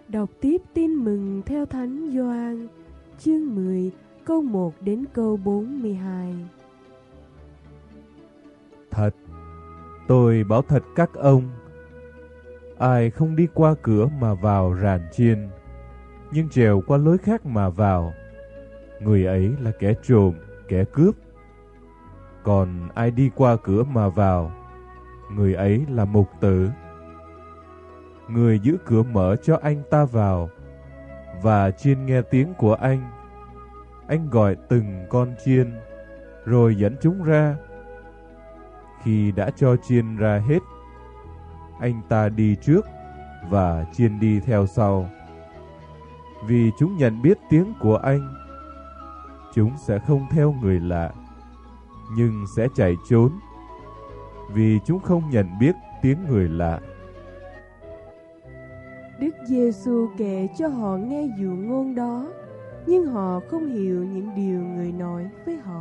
Đọc tiếp tin mừng theo Thánh Gioan, chương 10, câu 1 đến câu 42. Thật, tôi bảo thật các ông, ai không đi qua cửa mà vào ràn chiên, nhưng trèo qua lối khác mà vào, người ấy là kẻ trộm, kẻ cướp. Còn ai đi qua cửa mà vào, người ấy là mục tử. Người giữ cửa mở cho anh ta vào, và chiên nghe tiếng của anh. Anh gọi từng con chiên, rồi dẫn chúng ra. Khi đã cho chiên ra hết, anh ta đi trước và chiên đi theo sau. Vì chúng nhận biết tiếng của anh, chúng sẽ không theo người lạ, nhưng sẽ chạy trốn, vì chúng không nhận biết tiếng người lạ. Đức Giêsu kể cho họ nghe dụ ngôn đó, nhưng họ không hiểu những điều người nói với họ.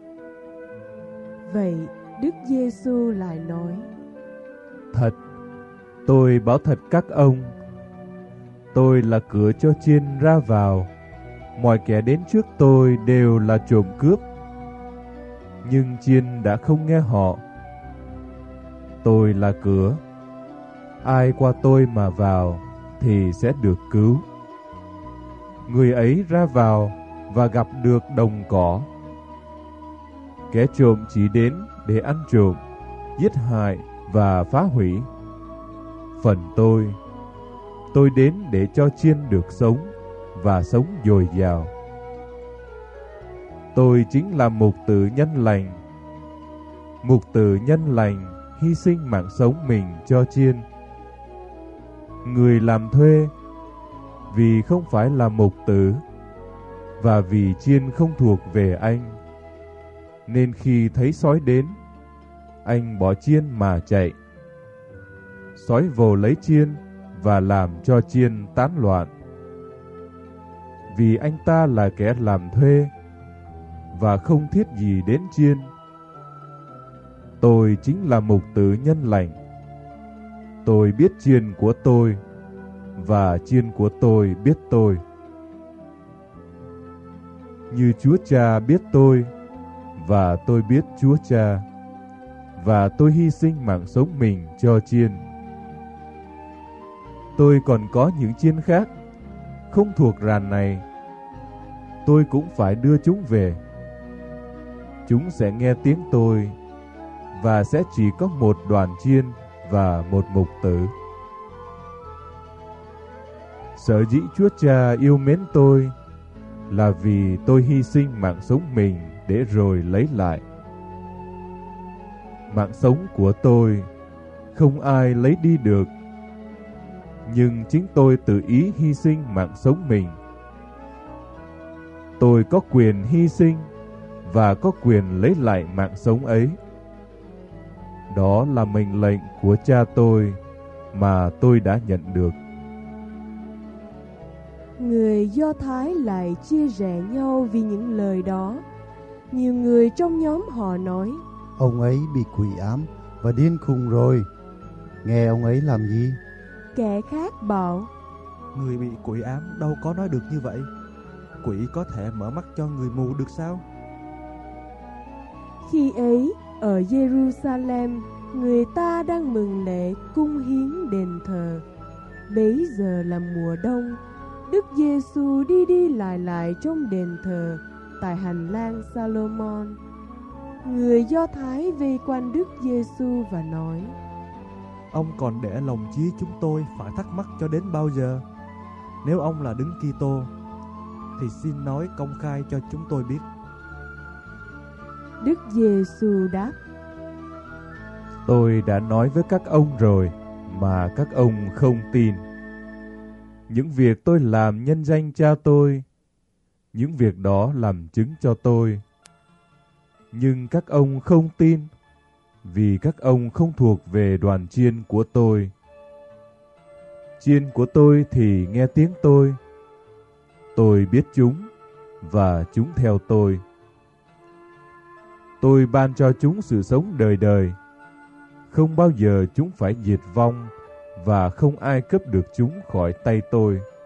Vậy Đức Giêsu lại nói: Thật, tôi bảo thật các ông, tôi là cửa cho chiên ra vào. Mọi kẻ đến trước tôi đều là trộm cướp, nhưng chiên đã không nghe họ. Tôi là cửa, ai qua tôi mà vào thì sẽ được cứu. Người ấy ra vào và gặp được đồng cỏ. Kẻ trộm chỉ đến để ăn trộm, giết hại và phá hủy. Phần tôi đến để cho chiên được sống và sống dồi dào. Tôi chính là mục tử nhân lành. Mục tử nhân lành hy sinh mạng sống mình cho chiên. Người làm thuê vì không phải là mục tử, và vì chiên không thuộc về anh, nên khi thấy sói đến, anh bỏ chiên mà chạy. Sói vồ lấy chiên và làm cho chiên tán loạn. Vì anh ta là kẻ làm thuê và không thiết gì đến chiên. Tôi chính là mục tử nhân lành. Tôi biết chiên của tôi, và chiên của tôi biết tôi. Như Chúa Cha biết tôi, và tôi biết Chúa Cha, và tôi hy sinh mạng sống mình cho chiên. Tôi còn có những chiên khác, không thuộc ràn này. Tôi cũng phải đưa chúng về. Chúng sẽ nghe tiếng tôi, và sẽ chỉ có một đoàn chiên và một mục tử. Sở dĩ Chúa Cha yêu mến tôi là vì tôi hy sinh mạng sống mình để rồi lấy lại. Mạng sống của tôi không ai lấy đi được, nhưng chính tôi tự ý hy sinh mạng sống mình. Tôi có quyền hy sinh và có quyền lấy lại mạng sống ấy. Đó là mệnh lệnh của Cha tôi mà tôi đã nhận được. Người Do Thái lại chia rẽ nhau vì những lời đó. Nhiều người trong nhóm họ nói: Ông ấy bị quỷ ám và điên khùng rồi. Nghe ông ấy làm gì? Kẻ khác bảo: Người bị quỷ ám đâu có nói được như vậy. Quỷ có thể mở mắt cho người mù được sao? Khi ấy, ở Jerusalem, người ta đang mừng lễ cung hiến đền thờ. Bấy giờ là mùa đông. Đức Giêsu đi đi lại trong đền thờ tại hành lang Salomon. Người Do Thái vây quanh Đức Giêsu và nói: Ông còn để lòng trí chúng tôi phải thắc mắc cho đến bao giờ? Nếu ông là Đấng Kitô thì xin nói công khai cho chúng tôi biết. Đức Giêsu đáp: Tôi đã nói với các ông rồi mà các ông không tin. Những việc tôi làm nhân danh Cha tôi, những việc đó làm chứng cho tôi. Nhưng các ông không tin, vì các ông không thuộc về đoàn chiên của tôi. Chiên của tôi thì nghe tiếng tôi. Tôi biết chúng, và chúng theo tôi. Tôi ban cho chúng sự sống đời đời. Không bao giờ chúng phải diệt vong, và không ai cướp được chúng khỏi tay tôi.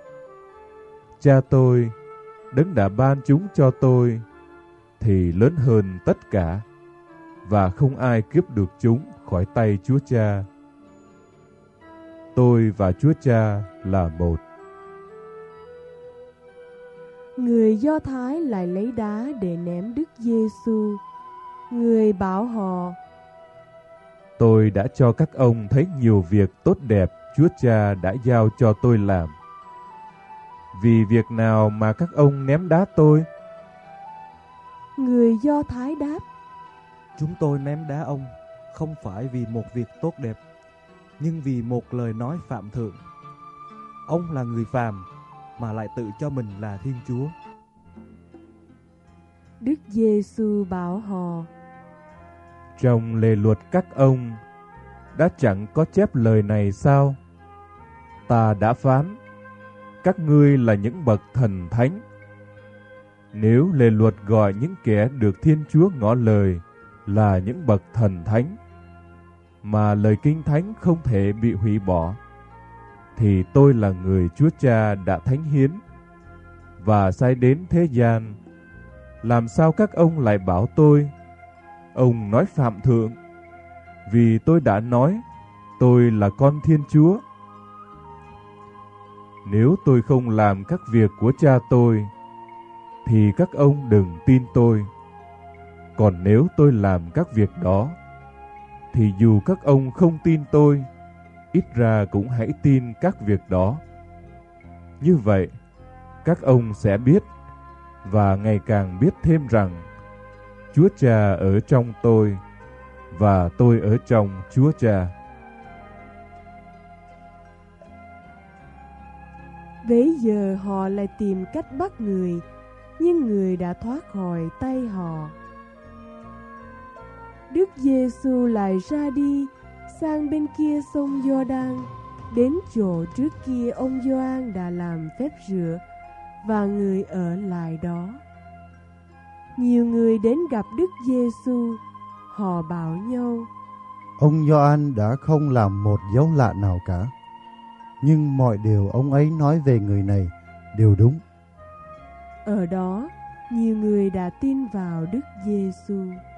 Cha tôi, Đấng đã ban chúng cho tôi, thì lớn hơn tất cả, và không ai cướp được chúng khỏi tay Chúa Cha. Tôi và Chúa Cha là một. Người Do Thái lại lấy đá để ném Đức Giêsu. Người bảo họ: Tôi đã cho các ông thấy nhiều việc tốt đẹp Chúa Cha đã giao cho tôi làm. Vì việc nào mà các ông ném đá tôi? Người Do Thái đáp: Chúng tôi ném đá ông không phải vì một việc tốt đẹp, nhưng vì một lời nói phạm thượng. Ông là người phàm mà lại tự cho mình là Thiên Chúa. Đức Giêsu bảo họ: Trong lề luật các ông đã chẳng có chép lời này sao? Ta đã phán, các ngươi là những bậc thần thánh. Nếu lề luật gọi những kẻ được Thiên Chúa ngỏ lời là những bậc thần thánh, mà lời Kinh Thánh không thể bị hủy bỏ, thì tôi là người Chúa Cha đã thánh hiến và sai đến thế gian. Làm sao các ông lại bảo tôi, ông nói phạm thượng? Vì tôi đã nói, tôi là con Thiên Chúa. Nếu tôi không làm các việc của Cha tôi, thì các ông đừng tin tôi. Còn nếu tôi làm các việc đó, thì dù các ông không tin tôi, ít ra cũng hãy tin các việc đó. Như vậy, các ông sẽ biết, và ngày càng biết thêm rằng, Chúa Cha ở trong tôi, và tôi ở trong Chúa Cha. Bấy giờ họ lại tìm cách bắt người, nhưng người đã thoát khỏi tay họ. Đức Giêsu lại ra đi sang bên kia sông Giô-đan, đến chỗ trước kia ông Gioan đã làm phép rửa, và người ở lại đó. Nhiều người đến gặp Đức Giêsu, họ bảo nhau: Ông Gioan đã không làm một dấu lạ nào cả, nhưng mọi điều ông ấy nói về người này đều đúng. Ở đó, nhiều người đã tin vào Đức Giêsu.